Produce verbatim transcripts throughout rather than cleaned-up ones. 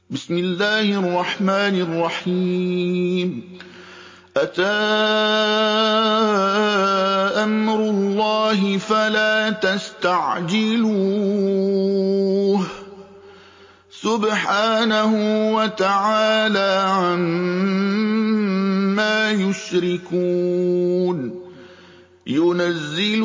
بسم الله الرحمن الرحيم أتى أمر الله فلا تستعجلوه سبحانه وتعالى عما يشركون ينزل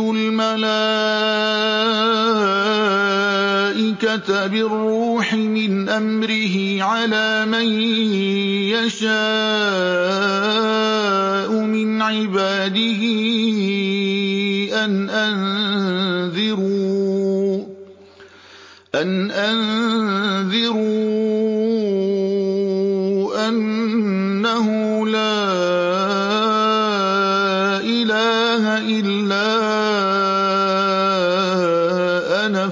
الملائكة بالروح من أمره على من يشاء من عباده أن أنذروا أن أنذروا أنه لا إله إلا أنا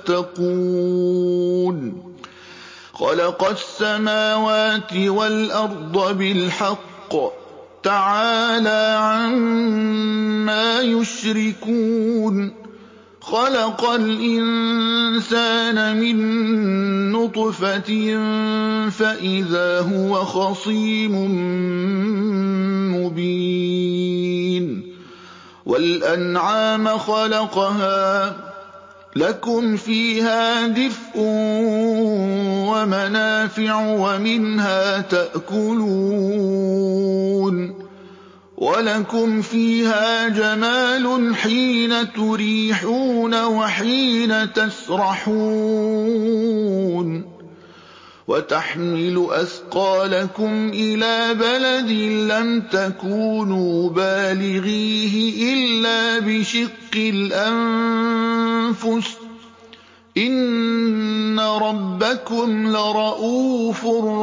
فاتقون خلق السماوات والأرض بالحق تعالى عما يشركون خلق الإنسان من نطفة فإذا هو خصيم مبين والأنعام خلقها لكم فيها دفء ومنافع ومنها تأكلون ولكم فيها جمال حين تريحون وحين تسرحون وتحمل أثقالكم إلى بلد لم تكونوا بالغيه إلا بشق الأنفس إن ربكم لرءوف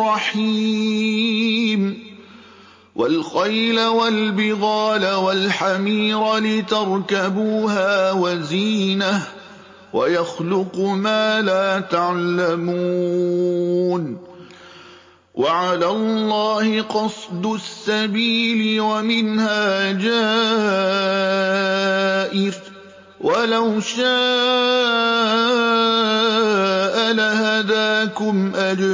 رحيم والخيل والبغال والحمير لتركبوها وزينة ويخلق ما لا تعلمون وعلى الله قصد السبيل ومنها جائر ولو شاء لهداكم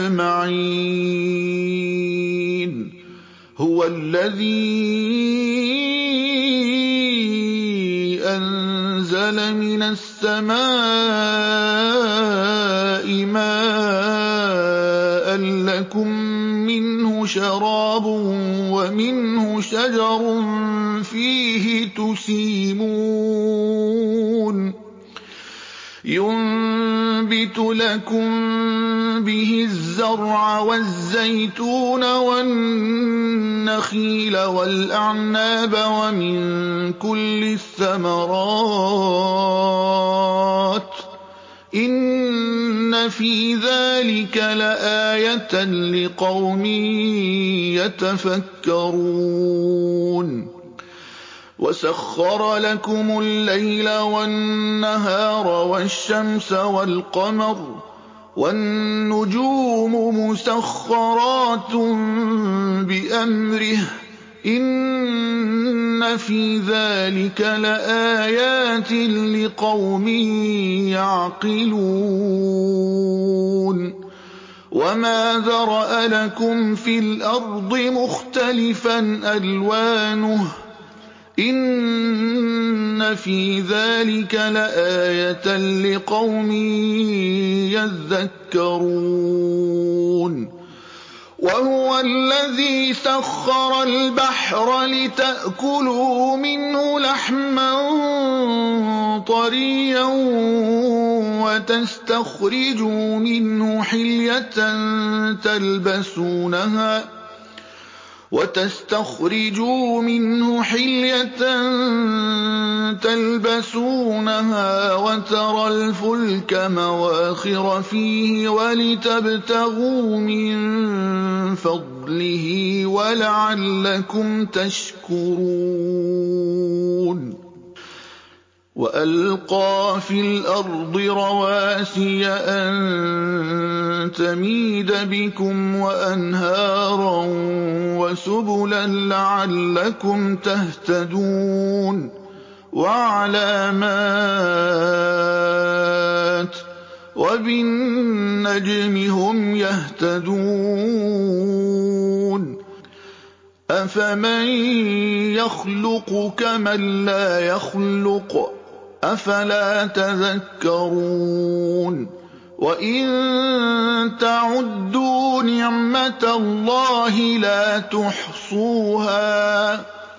أجمعين هو الذي أنزل من السماء ماء لكم منه شراب ومنه شجر فيه تسيمون ينبت لكم به الزرع والزيتون والنخيل والأعناب ومن كل الثمرات إن في ذلك لآية لقوم يتفكرون وسخر لكم الليل والنهار والشمس والقمر والنجوم مسخرات بأمره إن في ذلك لآيات لقوم يعقلون وما ذرأ لكم في الأرض مختلفا ألوانه إن في ذلك لآية لقوم يذكرون وهو الذي سخر البحر لتأكلوا منه لحما طريا وتستخرجوا منه حلية تلبسونها وتستخرجوا منه حلية تلبسونها وترى الفلك مواخر فيه ولتبتغوا من فضله ولعلكم تشكرون وألقى في الأرض رواسي أن تميد بكم وأنهارا وسبلا لعلكم تهتدون وعلامات وَبِالنَّجْمِ هُمْ يَهْتَدُونَ أَفَمَن يَخْلُقُ كَمَن لَّا يَخْلُقُ أَفَلَا تَذَكَّرُونَ وَإِن تَعُدُّوا نِعْمَةَ اللَّهِ لَا تُحْصُوهَا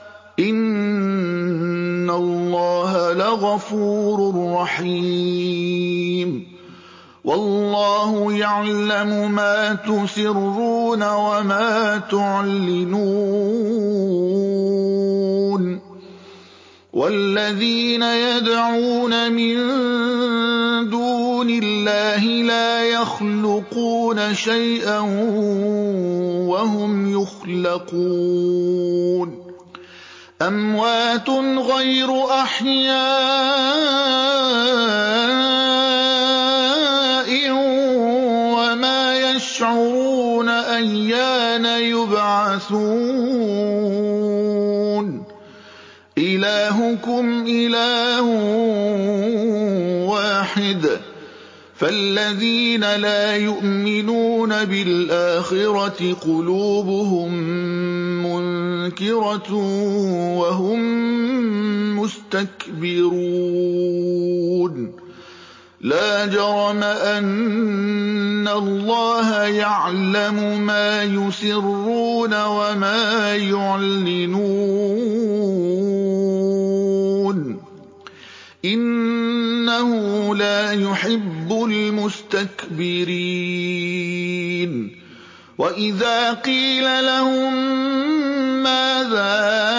إِنَّ اللَّهَ لَغَفُورٌ رَّحِيمٌ وَاللَّهُ يَعْلَمُ مَا تُسِرُّونَ وَمَا تُعْلِنُونَ وَالَّذِينَ يَدْعُونَ مِن دُونِ اللَّهِ لَا يَخْلُقُونَ شَيْئًا وَهُمْ يُخْلَقُونَ أَمْوَاتٌ غَيْرُ أَحْيَاءٍ وَمَا يَشْعُرُونَ أَيَّانَ يُبْعَثُونَ إِلَٰهُكُمْ إِلَٰهٌ وَاحِدٌ فَالَّذِينَ لَا يُؤْمِنُونَ بِالْآخِرَةِ قُلُوبُهُم مُّنكِرَةٌ وَهُم مُّسْتَكْبِرُونَ لَا جَرَمَ أَنَّ اللَّهَ يَعْلَمُ مَا يُسِرُّونَ وَمَا يُعْلِنُونَ إِنَّهُ لَا يُحِبُّ الْمُسْتَكْبِرِينَ وَإِذَا قِيلَ لَهُم مَّاذَا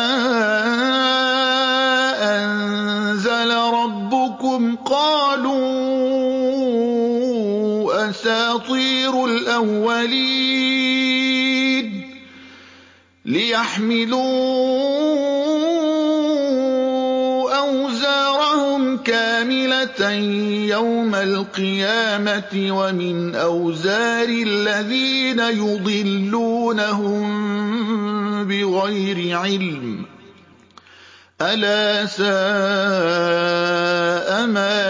أَنزَلَ رَبُّكُمْ قَالُوا أَسَاطِيرُ الْأَوَّلِينَ لِيَحْمِلُوا أَوْزَارَهُمْ كَامِلَةً يَوْمَ الْقِيَامَةِ وَمِنْ أَوْزَارِ الَّذِينَ يُضِلُّونَهُم بِغَيْرِ عِلْمٍ أَلَا سَاءَ مَا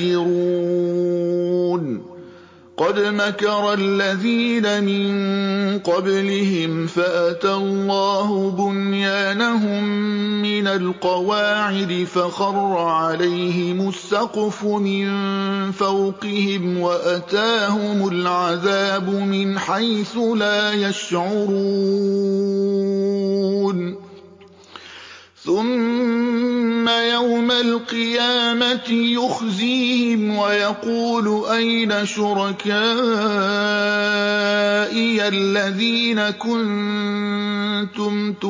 يَزِرُونَ قَدْ مَكَرَ الَّذِينَ مِن قَبْلِهِمْ فَأَتَى اللَّهُ بُنْيَانَهُم مِّنَ الْقَوَاعِدِ فَخَرَّ عَلَيْهِمُ السَّقْفُ مِن فَوْقِهِمْ وَأَتَاهُمُ الْعَذَابُ مِنْ حَيْثُ لَا يَشْعُرُونَ ثُمَّ يَوْمَ الْقِيَامَةِ يُخْزِيهِمْ وَيَقُولُ أَيْنَ شُرَكَائِيَ الَّذِينَ كُنتُمْ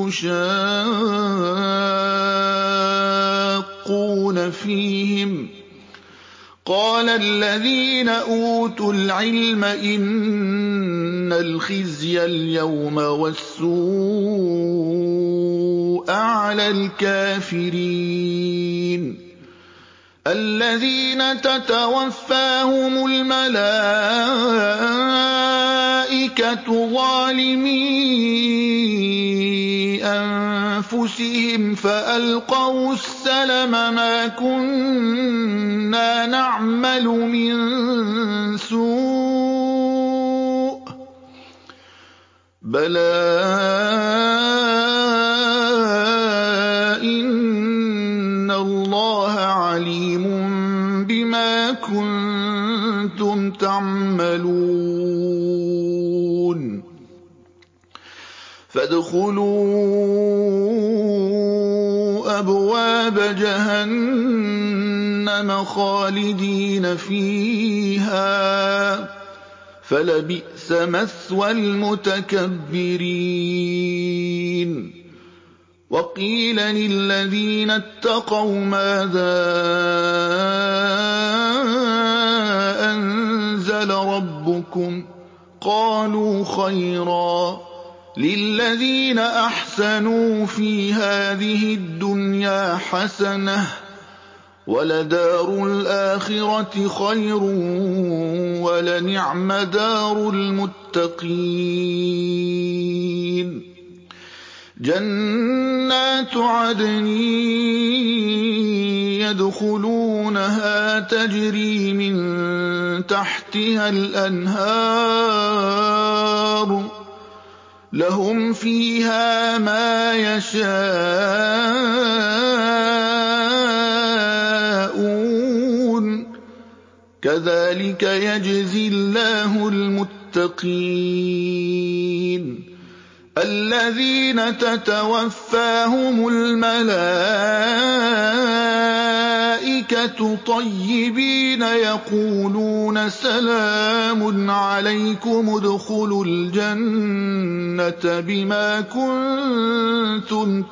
تُشَاقُّونَ فِيهِمْ قَالَ الَّذِينَ أُوتُوا الْعِلْمَ إِنَّ الْخِزْيَ الْيَوْمَ وَالسُّوءَ عَلَى الْكَافِرِينَ الَّذِينَ تَتَوَفَّاهُمُ الْمَلَائِكَةُ ظَالِمِي أَنفُسِهِمْ فَأَلْقَوُا السَّلَمَ مَا كُنَّا نَعْمَلُ مِن سُوءٍ بَلَىٰ إِنَّ اللَّهَ عَلِيمٌ بِمَا كُنتُمْ تَعْمَلُونَ فَادْخُلُوا أَبْوَابَ جَهَنَّمَ خَالِدِينَ فِيهَا فَلَبِئْسَ مَثْوَى الْمُتَكَبِّرِينَ وَقِيلَ لِلَّذِينَ اتَّقَوْا مَاذَا أَنزَلَ رَبُّكُمْ قَالُوا خَيْرًا لِلَّذِينَ أَحْسَنُوا فِي هَٰذِهِ الدُّنْيَا حَسَنَةٌ وَلَدَارُ الْآخِرَةِ خَيْرٌ وَلَنِعْمَ دَارُ الْمُتَّقِينَ جَنَّاتُ عَدْنٍ يَدْخُلُونَهَا تَجْرِي مِن تَحْتِهَا الْأَنْهَارُ لَهُمْ فِيهَا مَا يَشَاءُونَ كَذَٰلِكَ يَجْزِي اللَّهُ الْمُتَّقِينَ الَّذِينَ تَتَوَفَّاهُمُ الْمَلَائِكَةُ طَيِّبِينَ يَقُولُونَ سَلَامٌ عَلَيْكُمُ ادْخُلُوا الْجَنَّةَ بِمَا كُنتُمْ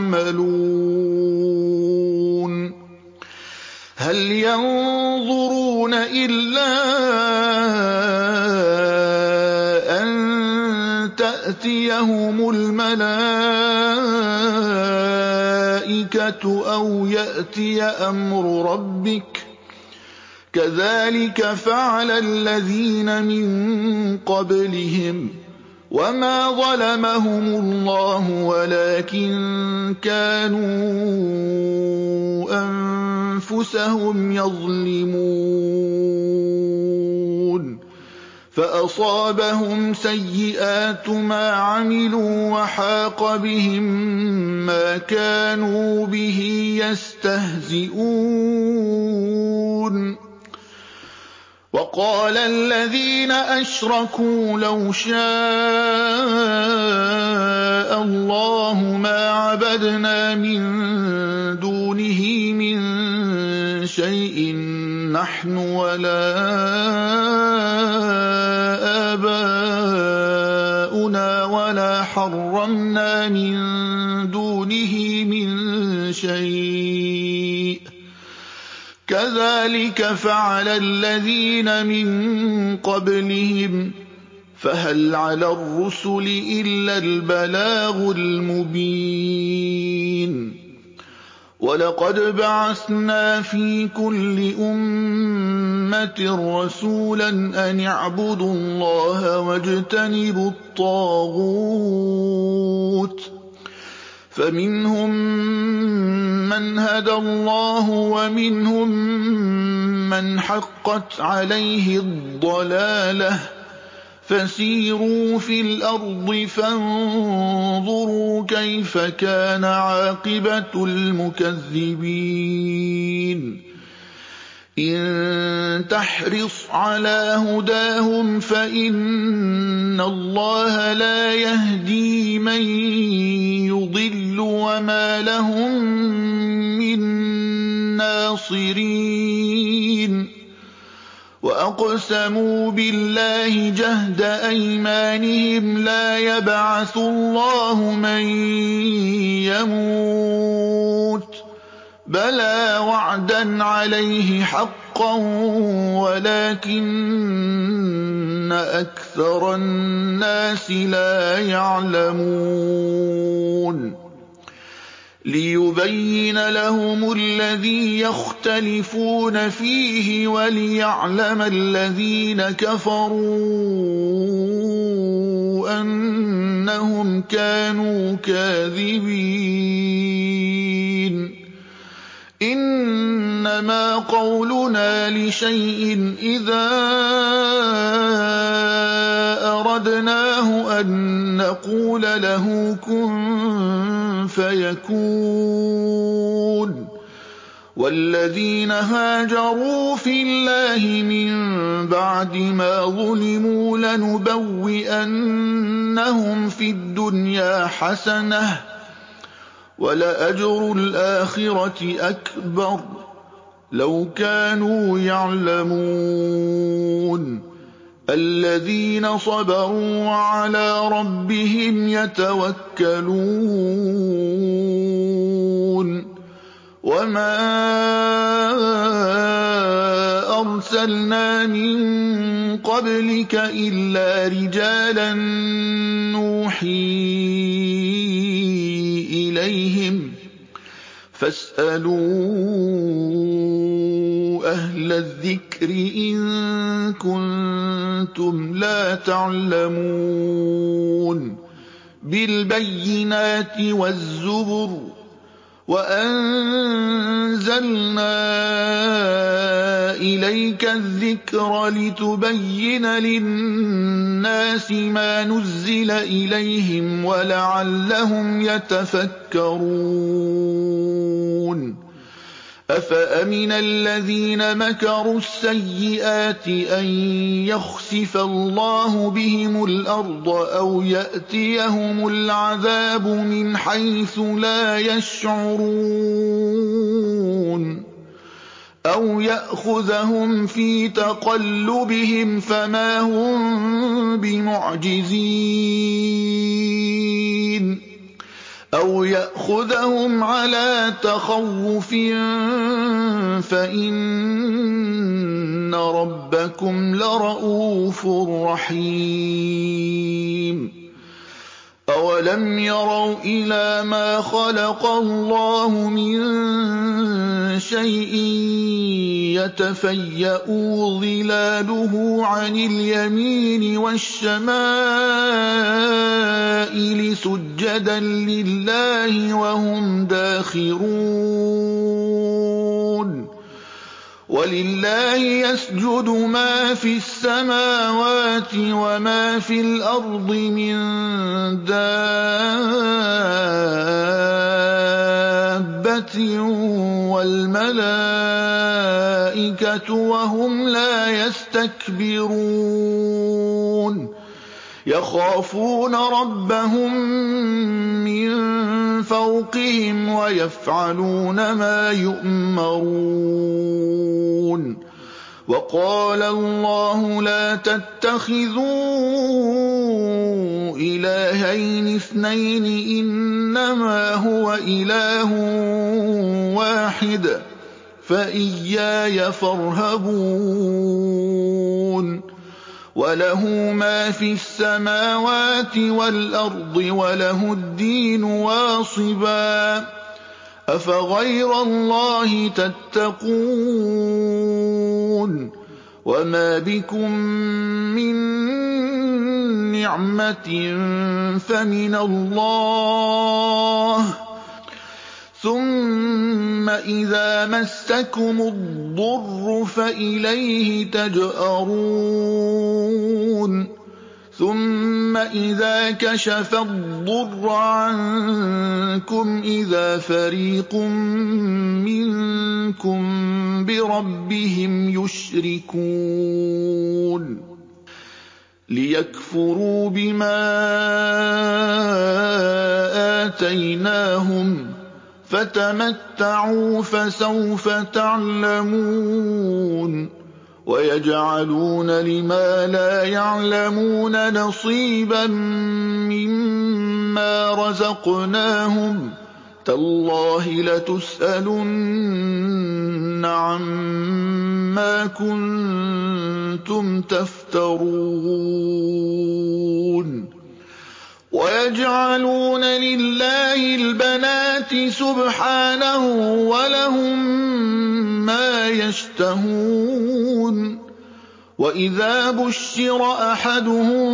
تَعْمَلُونَ هَلْ يَنظُرُونَ إِلَّا أَن تَأْتِيَهُمُ الْمَلَائِكَةُ أَوْ يَأْتِيَ أَمْرُ رَبِّكَ ۚ كَذَٰلِكَ فَعَلَ الَّذِينَ مِن قَبْلِهِمْ ۚ وَمَا ظَلَمَهُمُ اللَّهُ وَلَٰكِن كَانُوا أَنفُسَهُمْ يَظْلِمُونَ فَأَصَابَهُمْ سَيِّئَاتُ مَا عَمِلُوا وَحَاقَ بِهِم مَّا كَانُوا بِهِ يَسْتَهْزِئُونَ وَقَالَ الَّذِينَ أَشْرَكُوا لَوْ شَاءَ اللَّهُ مَا عَبَدْنَا مِن دُونِهِ مِن شَيْءٍ نَّحْنُ وَلَا آبَاؤُنَا وَلَا حَرَّمْنَا مِن دُونِهِ مِن شَيْءٍ ۚ كَذَٰلِكَ فَعَلَ الَّذِينَ مِن قَبْلِهِمْ ۚ فَهَلْ عَلَى الرُّسُلِ إِلَّا الْبَلَاغُ الْمُبِينُ وَلَقَدْ بَعَثْنَا فِي كُلِّ أُمَّةٍ رَّسُولًا أَنِ اعْبُدُوا اللَّهَ وَاجْتَنِبُوا الطَّاغُوتَ ۖ فَمِنْهُم مَّنْ هَدَى اللَّهُ وَمِنْهُم مَّنْ حَقَّتْ عَلَيْهِ الضَّلَالَةُ ۚ فَسِيرُوا فِي الْأَرْضِ فَانظُرُوا كَيْفَ كَانَ عَاقِبَةُ الْمُكَذِّبِينَ إِن تَحْرِصْ عَلَىٰ هُدَاهُمْ فَإِنَّ اللَّهَ لَا يَهْدِي مَن يُضِلُّ وَمَا لَهُم مِّن نَّاصِرِينَ وَأَقْسَمُوا بِاللَّهِ جَهْدَ أَيْمَانِهِمْ لَا يَبْعَثُ اللَّهُ مَن يَمُوتُ ۚ بَلَىٰ وَعْدًا عَلَيْهِ حَقًّا وَلَٰكِنَّ أَكْثَرَ النَّاسِ لَا يَعْلَمُونَ لِيُبَيِّنَ لَهُمُ الَّذِي يَخْتَلِفُونَ فِيهِ وَلِيَعْلَمَ الَّذِينَ كَفَرُوا أَنَّهُمْ كَانُوا كَاذِبِينَ إِنَّمَا قَوْلُنَا لِشَيْءٍ إِذَا أَرَدْنَاهُ أَن نَّقُولَ لَهُ كُن فَيَكُونُ وَالَّذِينَ هَاجَرُوا فِي اللَّهِ مِن بَعْدِ مَا ظُلِمُوا لَنُبَوِّئَنَّهُمْ فِي الدُّنْيَا حَسَنَةً ۖ وَلَأَجْرُ الْآخِرَةِ أَكْبَرُ ۚ لَوْ كَانُوا يَعْلَمُونَ الَّذِينَ صَبَرُوا وَعَلَىٰ رَبِّهِمْ يَتَوَكَّلُونَ وَمَا أَرْسَلْنَا مِن قَبْلِكَ إِلَّا رِجَالًا نُّوحِي إِلَيْهِمْ ۖ فَاسْأَلُوا أَهْلَ الذِّكْرِ إِن كُنتُمْ لَا تَعْلَمُونَ بِالْبَيِّنَاتِ وَالزُّبُرِ ۗ وَأَنزَلْنَا إِلَيْكَ الذِّكْرَ لِتُبَيِّنَ لِلنَّاسِ مَا نُزِّلَ إِلَيْهِمْ وَلَعَلَّهُمْ يَتَفَكَّرُونَ أَفَأَمِنَ الَّذِينَ مَكَرُوا السَّيِّئَاتِ أَن يَخْسِفَ اللَّهُ بِهِمُ الْأَرْضَ أَوْ يَأْتِيَهُمُ الْعَذَابُ مِنْ حَيْثُ لَا يَشْعُرُونَ أَوْ يَأْخُذَهُمْ فِي تَقَلُّبِهِمْ فَمَا هُم بِمُعْجِزِينَ أَوْ يَأْخُذَهُمْ عَلَىٰ تَخَوُّفٍ فَإِنَّ رَبَّكُمْ لَرَءُوفٌ رَّحِيمٌ أَوَلَمْ يَرَوْا إِلَىٰ مَا خَلَقَ اللَّهُ مِن شَيْءٍ يَتَفَيَّأُ ظِلَالُهُ عَنِ الْيَمِينِ وَالشَّمَائِلِ سُجَّدًا لِّلَّهِ وَهُمْ دَاخِرُونَ وَلِلَّهِ يَسْجُدُ مَا فِي السَّمَاوَاتِ وَمَا فِي الْأَرْضِ مِن دَابَّةٍ وَالْمَلَائِكَةُ وَهُمْ لَا يَسْتَكْبِرُونَ يَخَافُونَ رَبَّهُم مِّن فَوْقِهِمْ وَيَفْعَلُونَ مَا يُؤْمَرُونَ وَقَالَ اللَّهُ لَا تَتَّخِذُوا إِلَٰهَيْنِ اثْنَيْنِ إِنَّمَا هُوَ إِلَٰهٌ وَاحِدٌ فَإِيَّايَ فَارْهَبُونِ وَلَهُ مَا فِي السَّمَاوَاتِ وَالْأَرْضِ وَلَهُ الدِّينُ وَاصِبًا ۚ أَفَغَيْرَ اللَّهِ تَتَّقُونَ وَمَا بِكُم مِّن نِّعْمَةٍ فَمِنَ اللَّهِ ۖ ثُمَّ إِذَا مَسَّكُمُ الضُّرُّ فَإِلَيْهِ تَجْأَرُونَ ثُمَّ إِذَا كَشَفَ الضُّرَّ عَنكُمْ إِذَا فَرِيقٌ مِّنكُم بِرَبِّهِمْ يُشْرِكُونَ لِيَكْفُرُوا بِمَا آتَيْنَاهُمْ ۚ فَتَمَتَّعُوا فَسَوْفَ تَعْلَمُونَ وَيَجْعَلُونَ لِمَا لَا يَعْلَمُونَ نَصِيبًا مِّمَّا رَزَقْنَاهُمْ ۗ تَاللَّهِ لَتُسْأَلُنَّ عَمَّا كُنتُمْ تَفْتَرُونَ وَيَجْعَلُونَ لِلَّهِ الْبَنَاتِ سُبْحَانَهُ وَلَهُم مَّا يَشْتَهُونَ وَإِذَا بُشِّرَ أَحَدُهُم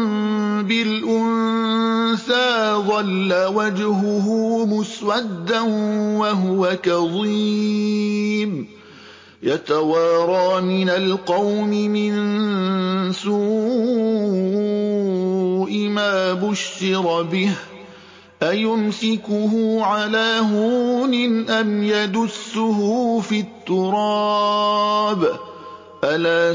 بِالْأُنثَىٰ ظَلَّ وَجْهُهُ مُسْوَدًّا وَهُوَ كَظِيمٌ يَتَوَارَىٰ مِنَ الْقَوْمِ مِن سُوءِ مَا بُشِّرَ بِهِ ۚ أَيُمْسِكُهُ عَلَىٰ هُونٍ أَمْ يَدُسُّهُ فِي التُّرَابِ ۗ أَلَا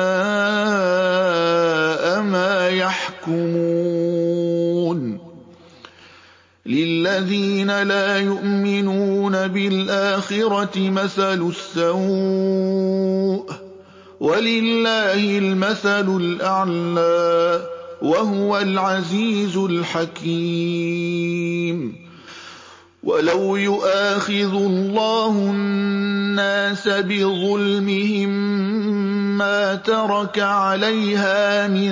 سَاءَ مَا يَحْكُمُونَ لِلَّذِينَ لَا يُؤْمِنُونَ بِالْآخِرَةِ مَثَلُ السَّوْءِ ۖ وَلِلَّهِ الْمَثَلُ الْأَعْلَىٰ ۚ وَهُوَ الْعَزِيزُ الْحَكِيمُ وَلَوْ يُؤَاخِذُ اللَّهُ النَّاسَ بِظُلْمِهِم مَّا تَرَكَ عَلَيْهَا مِن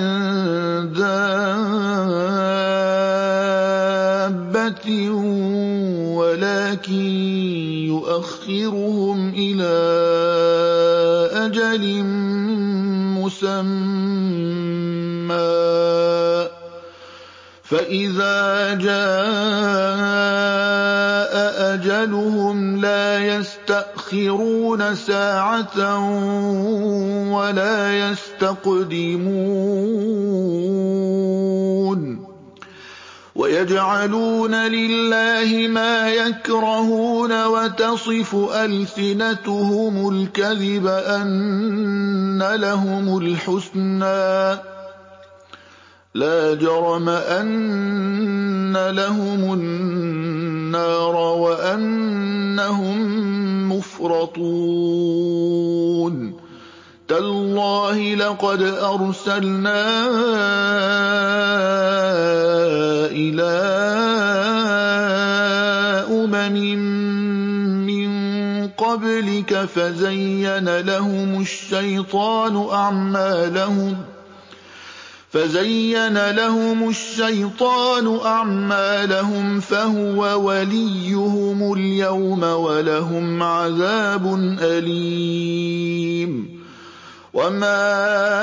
دَابَّةٍ وَلَٰكِن يُؤَخِّرُهُمْ إِلَىٰ أَجَلٍ مُّسَمًّى فإذا جاء أجلهم لا يستأخرون ساعة ولا يستقدمون ويجعلون لله ما يكرهون وتصف ألسنتهم الكذب أن لهم الحسنى لا جرم أن لهم النار وأنهم مفرطون تالله لقد أرسلنا إلى أمم من قبلك فزين لهم الشيطان أعمالهم فزين لهم الشيطان أعمالهم فهو وليهم اليوم ولهم عذاب أليم وما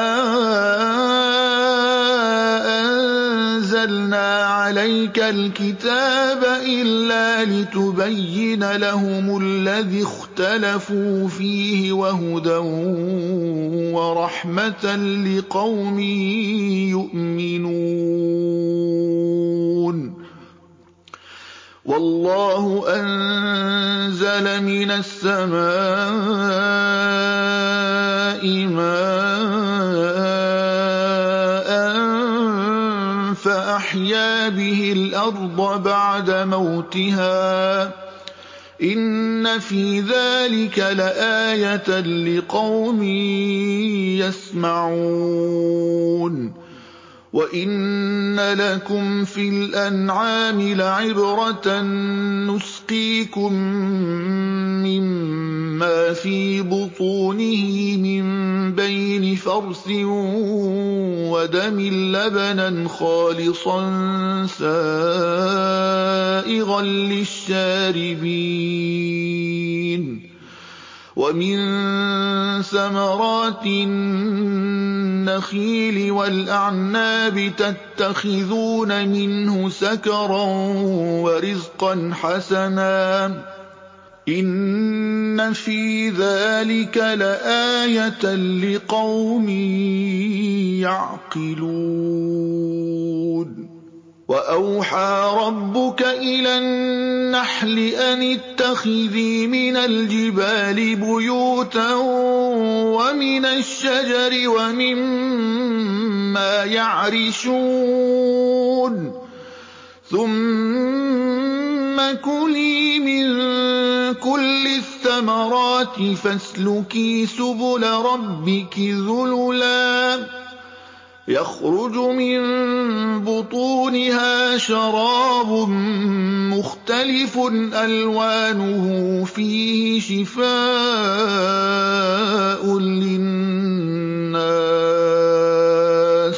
أنزلنا عليك الكتاب إلا لتبين لهم الذي اختلفوا فيه وهدى ورحمة لقوم يؤمنون والله أنزل من السماء ماء فأحيا به الأرض بعد موتها إن في ذلك لآية لقوم يسمعون وإن لكم في الأنعام لعبرة نسقيكم مما في بطونه من بين فرث ودم لبنا خالصا سائغا للشاربين ومن ثمرات النخيل والأعناب تتخذون منه سكرا ورزقا حسنا إن في ذلك لآية لقوم يعقلون وأوحى ربك إلى النحل أن اتخذي من الجبال بيوتا ومن الشجر ومما يعرشون ثم كلي من كل الثمرات فاسلكي سبل ربك ذللا يخرج من بطونها شراب مختلف ألوانه فيه شفاء للناس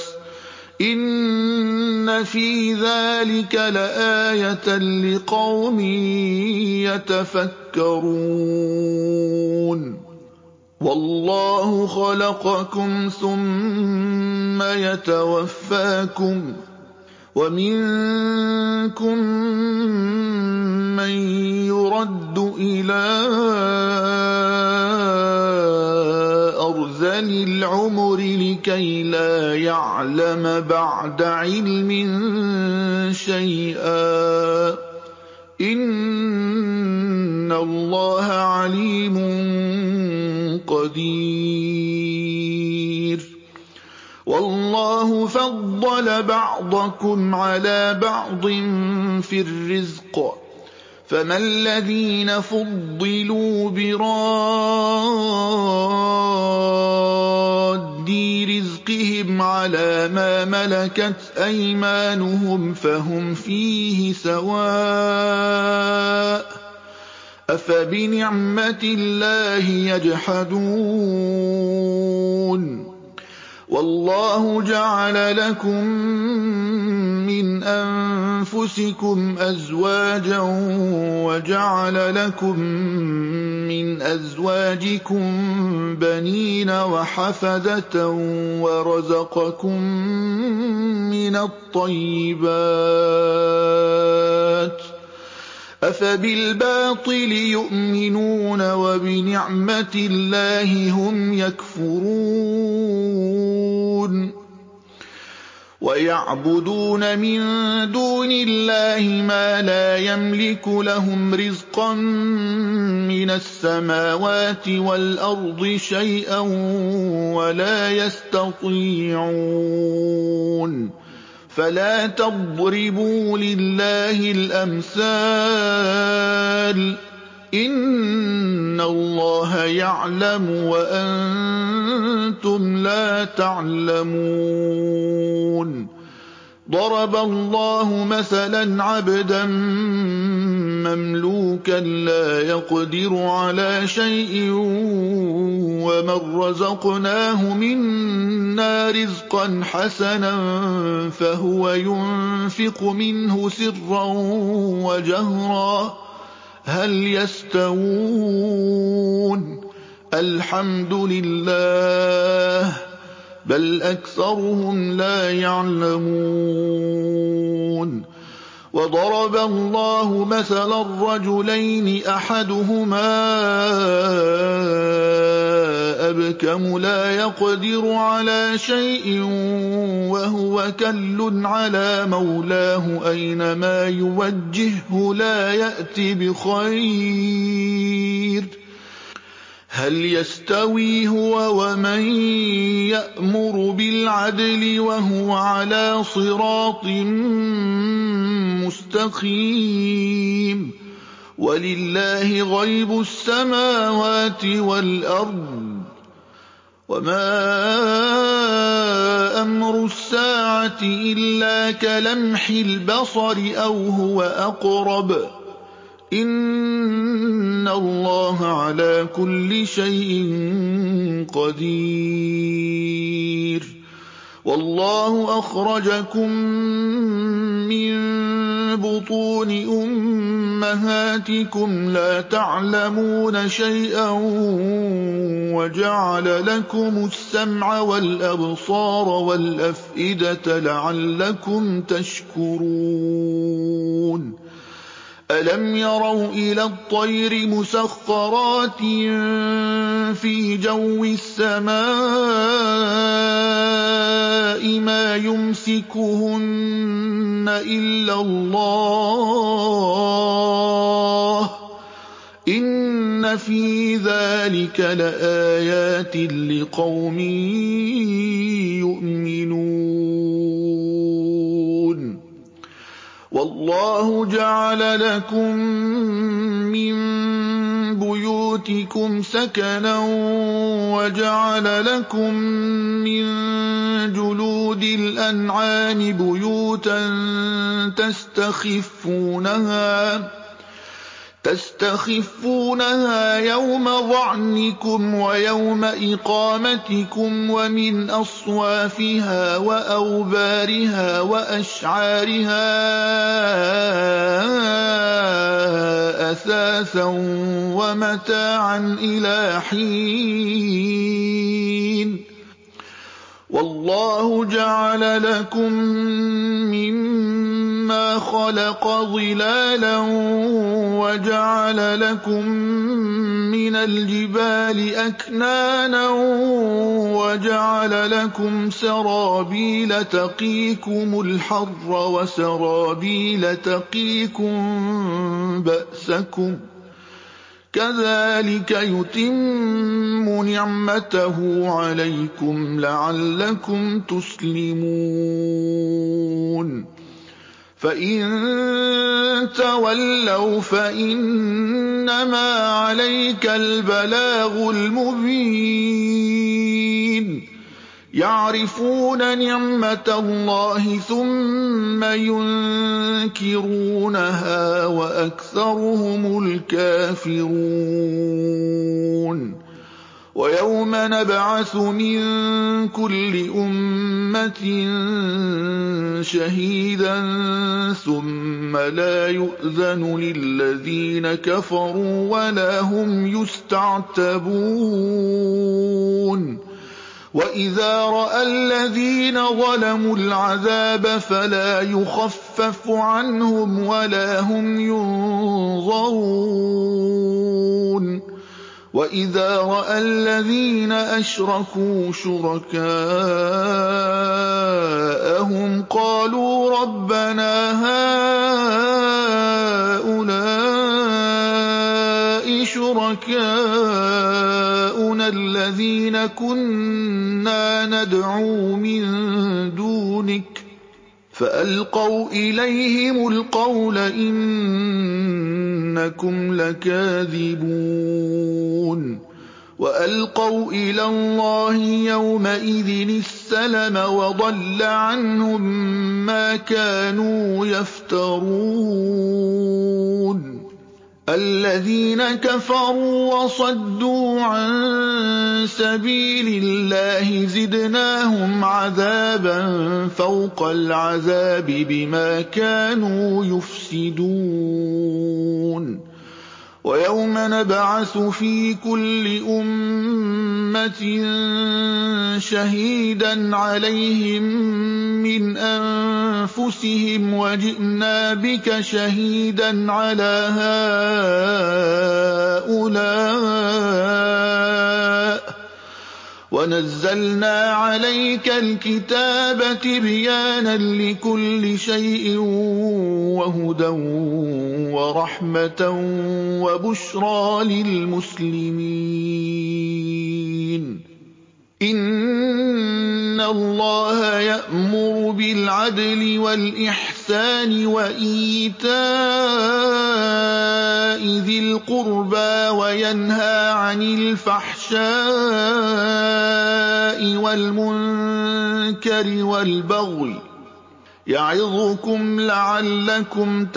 إن في ذلك لآية لقوم يتفكرون والله خلقكم ثم يتوفاكم ومنكم من يرد إلى أرذل العمر لكي لا يعلم بعد علم شيئا إن الله عليم قدير والله فضل بعضكم على بعض في الرزق فما الذين فضلوا براد رزقهم على ما ملكت أيمانهم فهم فيه سواء أفبنعمة الله يجحدون والله جعل لكم من أنفسكم أنفسكم أزواجا وجعل لكم من أزواجكم بنين وحفدة ورزقكم من الطيبات أفبالباطل يؤمنون وبنعمة الله هم يكفرون ويعبدون من دون الله ما لا يملك لهم رزقا من السماوات والأرض شيئا ولا يستطيعون فلا تضربوا لله الأمثال إن الله يعلم وأنتم لا تعلمون ضرب الله مثلا عبدا مملوكا لا يقدر على شيء ومن رزقناه منا رزقا حسنا فهو ينفق منه سرا وجهرا هل يستوون الحمد لله بل أكثرهم لا يعلمون وضرب الله مثلا الرجلين أحدهما أبكم لا يقدر على شيء وهو كل على مولاه أينما يوجهه لا يأتي بخير هل يستوي هو ومن يأمر بالعدل وهو على صراط مستقيم ولله غيب السماوات والأرض وما أمر الساعة إلا كلمح البصر أو هو أقرب إن الله على كل شيء قدير والله أخرجكم من بطون أمهاتكم لا تعلمون شيئا وجعل لكم السمع والأبصار والأفئدة لعلكم تشكرون ألم يروا إلى الطير مسخرات في جو السماء ما يمسكهن إلا الله إن في ذلك لآيات لقوم يؤمنون والله جعل لكم من بيوتكم سكنا وجعل لكم من جلود الأنعام بيوتا تستخفونها تستخفونها يوم ظعنكم ويوم إقامتكم ومن أصوافها وأوبارها وأشعارها أثاثا ومتاعا إلى حين والله جعل لكم مما خلق ظلالا وجعل لكم من الجبال أكنانا وجعل لكم سرابيل تقيكم الحر وسرابيل تقيكم بأسكم كذلك يتم نعمته عليكم لعلكم تسلمون فإن تولوا فإنما عليك البلاغ المبين يعرفون نعمة الله ثم ينكرونها وأكثرهم الكافرون ويوم نبعث من كل أمة شهيدا ثم لا يؤذن للذين كفروا ولا هم يستعتبون وإذا رأى الذين ظلموا العذاب فلا يخفف عنهم ولا هم ينظرون وإذا رأى الذين أشركوا شركاءهم قالوا ربنا هؤلاء شركاؤنا الذين كنا ندعو من دونك فألقوا إليهم القول إنكم لكاذبون وألقوا إلى الله يومئذ السلم وضل عنهم ما كانوا يفترون الذين كفروا وصدوا عن سبيل الله زدناهم عذابا فوق العذاب بما كانوا يفسدون ويوم نبعث في كل أمة شهيدا عليهم من أنفسهم وجئنا بك شهيدا على هؤلاء ونزلنا عليك الكتاب تبيانا لكل شيء وهدى ورحمة وبشرى للمسلمين إن الله يأمر بالعدل والإحسان وإيتاء ذي القربى وينهى عن الفحشاء والمنكر والبغي يعظكم لعلكم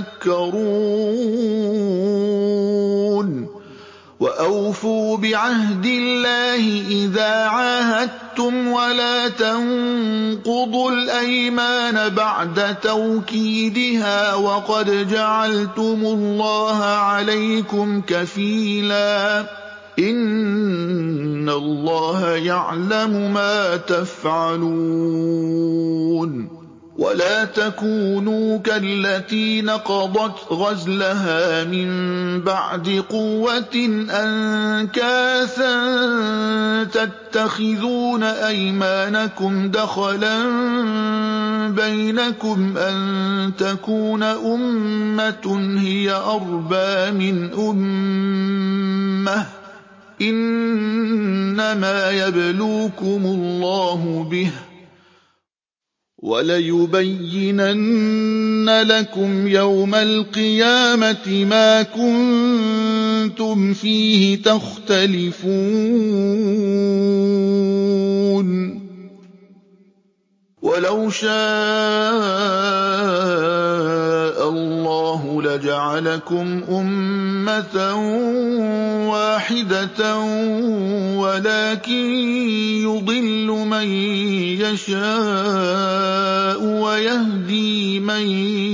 تذكرون وأوفوا بعهد الله إذا عاهدتم ولا تنقضوا الأيمان بعد توكيدها وقد جعلتم الله عليكم كفيلا إن الله يعلم ما تفعلون ولا تكونوا كالتي نقضت غزلها من بعد قوة أنكاثا تتخذون أيمانكم دخلا بينكم أن تكون أمة هي أربى من أمة إنما يبلوكم الله به وَلَيُبَيِّنَنَّ لَكُمْ يَوْمَ الْقِيَامَةِ مَا كُنتُمْ فِيهِ تَخْتَلِفُونَ وَلَوْ شَاءَ اللَّهُ لَجَعَلَكُمْ أُمَّةً وَاحِدَةً وَلَكِن يُضِلُّ مَن يَشَاءُ وَيَهْدِي مَن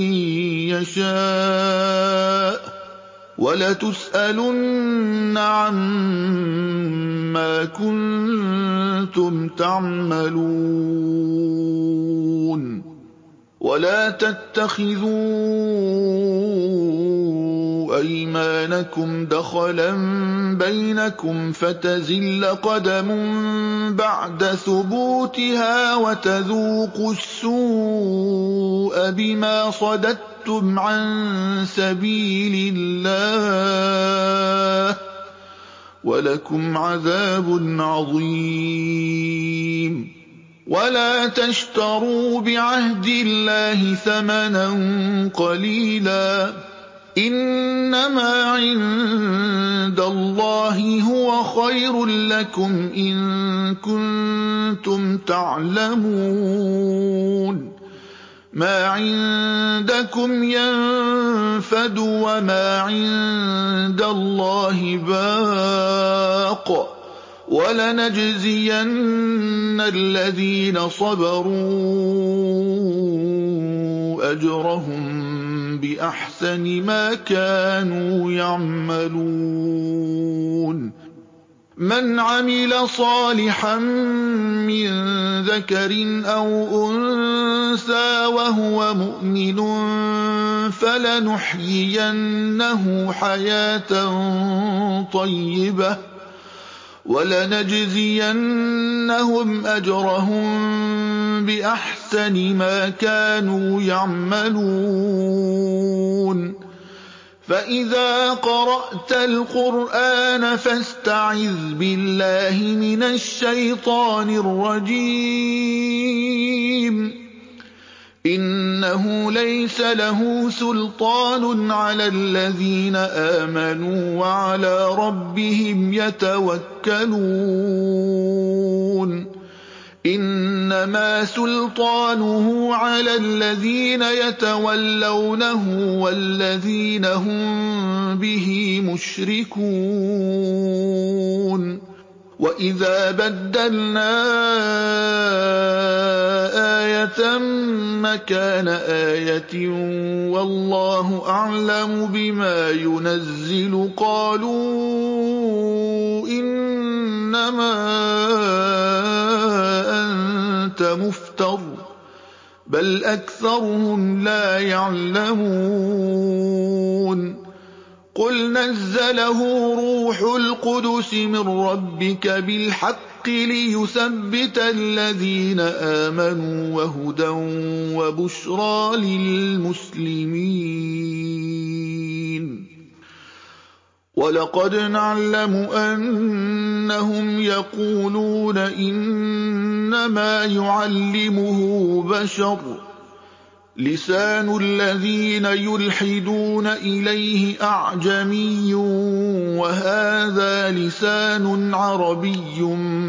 يَشَاءُ وَلَتُسْأَلُنَّ عَمَّا كُنتُمْ تَعْمَلُونَ وَلَا تَتَّخِذُوا أَيْمَانَكُمْ دَخَلًا بَيْنَكُمْ فَتَزِلَّ قَدَمٌ بَعْدَ ثُبُوتِهَا وَتَذُوقُوا السُّوءَ بِمَا صَدَدتُّمْ عَن سَبِيلِ اللَّهِ وَلَكُمْ عَذَابٌ عَظِيمٌ وَلَا تَشْتَرُوا بِعَهْدِ اللَّهِ ثَمَنًا قَلِيلًا إِنَّمَا عِندَ اللَّهِ هُوَ خَيْرٌ لَّكُمْ إِن كُنتُمْ تَعْلَمُونَ مَا عِندَكُمْ يَنفَدُ وَمَا عِندَ اللَّهِ بَاقٍ وَلَنَجْزِيَنَّ الَّذِينَ صَبَرُوا أَجْرَهُم بِأَحْسَنِ مَا كَانُوا يَعْمَلُونَ مَنْ عَمِلَ صَالِحًا مِّن ذَكَرٍ أَوْ أُنثَىٰ وَهُوَ مُؤْمِنٌ فَلَنُحْيِيَنَّهُ حَيَاةً طَيِّبَةً وَلَنَجْزِيَنَّهُمْ أَجْرَهُم بِأَحْسَنِ مَا كَانُوا يَعْمَلُونَ فَإِذَا قَرَأْتَ الْقُرْآنَ فَاسْتَعِذْ بِاللَّهِ مِنَ الشَّيْطَانِ الرَّجِيمِ إِنَّهُ لَيْسَ لَهُ سُلْطَانٌ عَلَى الَّذِينَ آمَنُوا وَعَلَىٰ رَبِّهِمْ يَتَوَكَّلُونَ إِنَّمَا سُلْطَانُهُ عَلَى الَّذِينَ يَتَوَلَّوْنَهُ وَالَّذِينَ هُم بِهِ مُشْرِكُونَ وَإِذَا بَدَّلْنَا آيَةً مَّكَانَ آيَةٍ وَاللَّهُ أَعْلَمُ بِمَا يُنَزِّلُ قَالُوا إِنَّمَا أَنتَ مُفْتَرٍ بَلْ أَكْثَرُهُمْ لَا يَعْلَمُونَ قُلْ نَزَّلَهُ رُوحُ الْقُدُسِ مِن رَّبِّكَ بِالْحَقِّ لِيُثَبِّتَ الَّذِينَ آمَنُوا وَهُدًى وَبُشْرَىٰ لِلْمُسْلِمِينَ وَلَقَدْ نَعْلَمُ أَنَّهُمْ يَقُولُونَ إِنَّمَا يُعَلِّمُهُ بَشَرٌ لِّسَانُ الَّذِينَ يُلْحِدُونَ إِلَيْهِ أَعْجَمِيٌّ وَهَٰذَا لِسَانٌ عَرَبِيٌّ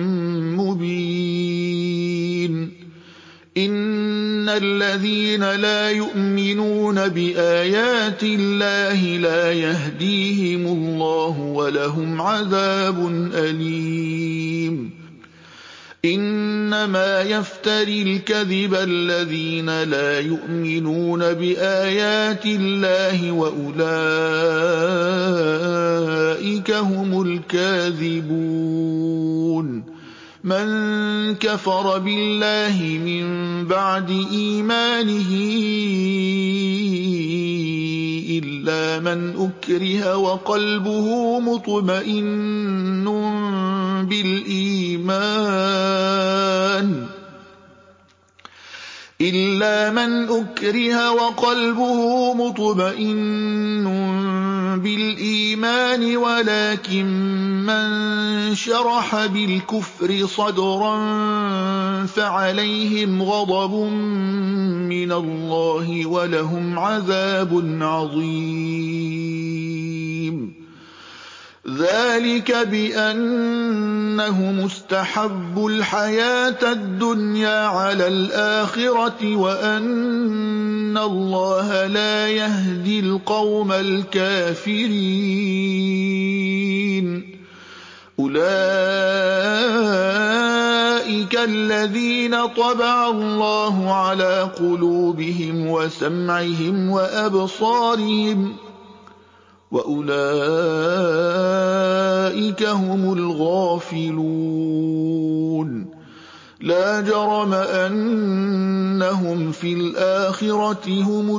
مُّبِينٌ إِنَّ الَّذِينَ لَا يُؤْمِنُونَ بِآيَاتِ اللَّهِ لَا يَهْدِيهِمُ اللَّهُ وَلَهُمْ عَذَابٌ أَلِيمٌ إِنَّمَا يَفْتَرِي الْكَذِبَ الَّذِينَ لَا يُؤْمِنُونَ بِآيَاتِ اللَّهِ وَأُولَٰئِكَ هُمُ الْكَاذِبُونَ مَن كَفَرَ بِاللَّهِ مِن بَعْدِ إِيمَانِهِ إِلَّا مَنْ أُكْرِهَ وَقَلْبُهُ مُطْمَئِنٌّ بِالْإِيمَانِ إِلَّا مَنْ أُكْرِهَ وَقَلْبُهُ مُطْمَئِنٌّ بِالْإِيمَانِ وَلَٰكِن مَّن شَرَحَ بِالْكُفْرِ صَدْرًا فَعَلَيْهِمْ غَضَبٌ مِّنَ اللَّهِ وَلَهُمْ عَذَابٌ عَظِيمٌ ذَٰلِكَ بِأَنَّهُمُ اسْتَحَبُّوا الْحَيَاةَ الدُّنْيَا عَلَى الْآخِرَةِ وَأَنَّ اللَّهَ لَا يَهْدِي الْقَوْمَ الْكَافِرِينَ أُولَٰئِكَ الَّذِينَ طَبَعَ اللَّهُ عَلَىٰ قُلُوبِهِمْ وَسَمْعِهِمْ وَأَبْصَارِهِمْ وَأُولَٰئِكَ هُمُ الْغَافِلُونَ لَا جَرَمَ أَنَّهُمْ فِي الْآخِرَةِ هُمُ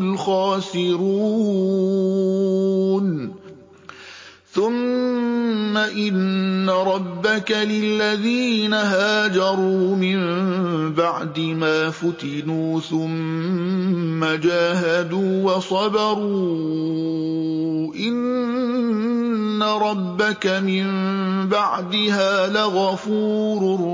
الْخَاسِرُونَ ثُمَّ إِنَّ رَبَّكَ لِلَّذِينَ هَاجَرُوا مِن بَعْدِ مَا فُتِنُوا ثُمَّ جَاهَدُوا وَصَبَرُوا إِنَّ رَبَّكَ مِن بَعْدِهَا لَغَفُورٌ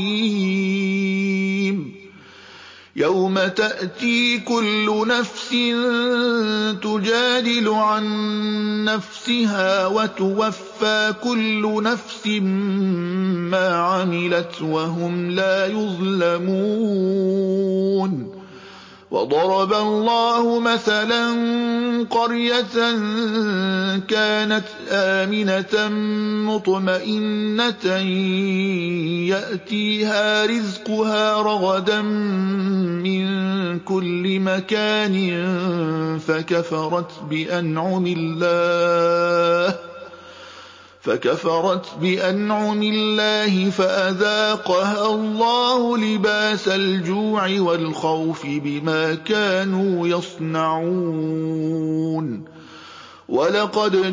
رَّحِيمٌ يَوْمَ تَأْتِي كُلُّ نَفْسٍ تُجَادِلُ عَن نَّفْسِهَا وَتُوَفَّىٰ كُلُّ نَفْسٍ مَّا عَمِلَتْ وَهُمْ لَا يُظْلَمُونَ وضرب الله مثلا قرية كانت آمنة مطمئنة يأتيها رزقها رغدا من كل مكان فكفرت بأنعم الله فكفرت بأنعم الله فأذاقها الله لباس الجوع والخوف بما كانوا يصنعون ولقد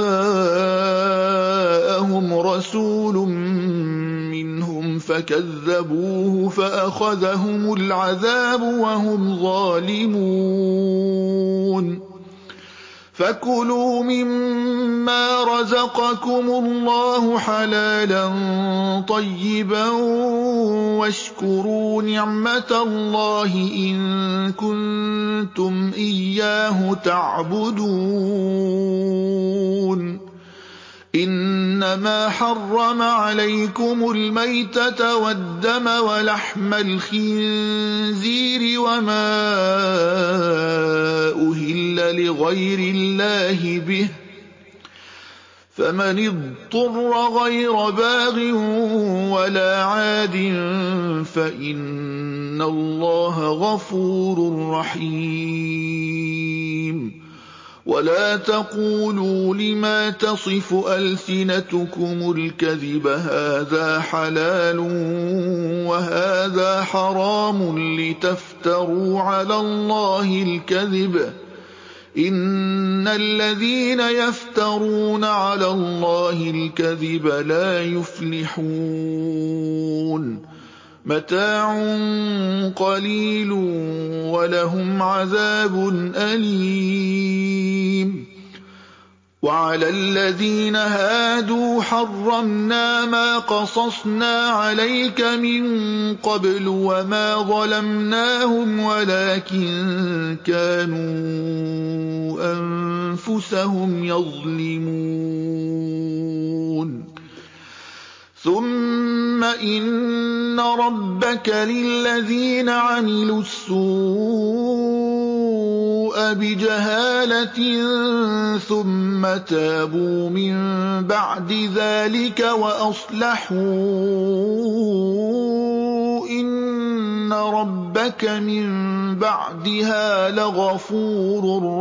جاءهم رسول منهم فكذبوه فأخذهم العذاب وهم ظالمون فكلوا مما رزقكم الله حلالا طيبا واشكروا نعمة الله إن كنتم إياه تعبدون إنما حرم عليكم الميتة والدم ولحم الخنزير وما أهل لغير الله به فمن اضطر غير باغ ولا عاد فإن الله غفور رحيم ولا تقولوا لما تصف ألسنتكم الكذب هذا حلال وهذا حرام لتفتروا على الله الكذب إن الذين يفترون على الله الكذب لا يفلحون متاع قليل ولهم عذاب أليم وعلى الذين هادوا حرمنا ما قصصنا عليك من قبل وما ظلمناهم ولكن كانوا أنفسهم يظلمون ثم إن ربك للذين عملوا السوء بجهالة ثم تابوا من بعد ذلك وأصلحوا إن ربك من بعدها لغفور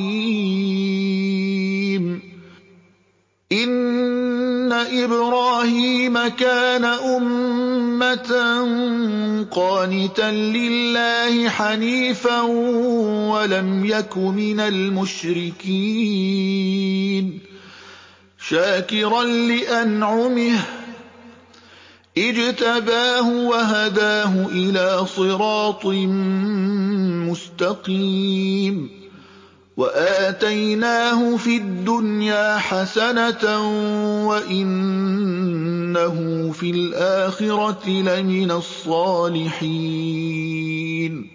رحيم إن إبراهيم كان أمة قانتا لله حنيفا ولم يك من المشركين شاكرا لأنعمه اجتباه وهداه إلى صراط مستقيم وآتيناه في الدنيا حسنة وإنه في الآخرة لمن الصالحين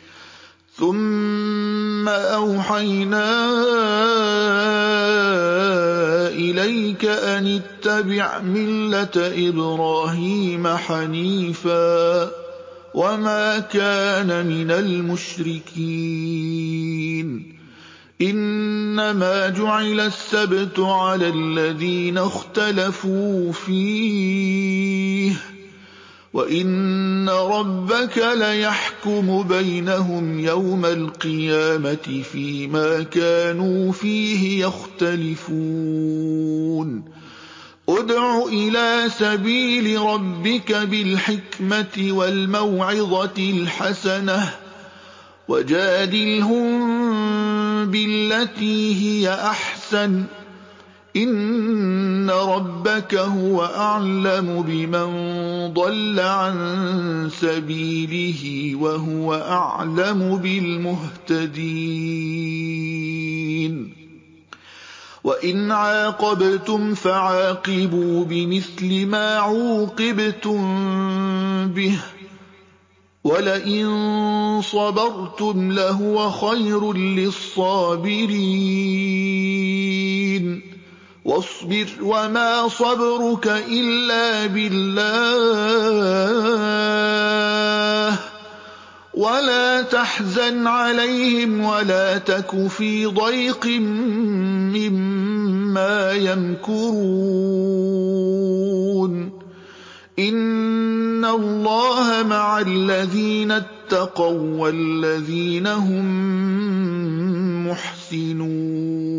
ثم أوحينا إليك أن اتبع ملة إبراهيم حنيفا وما كان من المشركين إنما جعل السبت على الذين اختلفوا فيه وإن ربك ليحكم بينهم يوم القيامة فيما كانوا فيه يختلفون ادع إلى سبيل ربك بالحكمة والموعظة الحسنة وجادلهم بالتي هي أحسن إن ربك هو أعلم بمن ضل عن سبيله وهو أعلم بالمهتدين وإن عاقبتم فعاقبوا بمثل ما عوقبتم به ولئن صبرتم لهو خير للصابرين واصبر وما صبرك إلا بالله ولا تحزن عليهم ولا تك في ضيق مما يمكرون إن الله مع الذين اتقوا والذين هم محسنون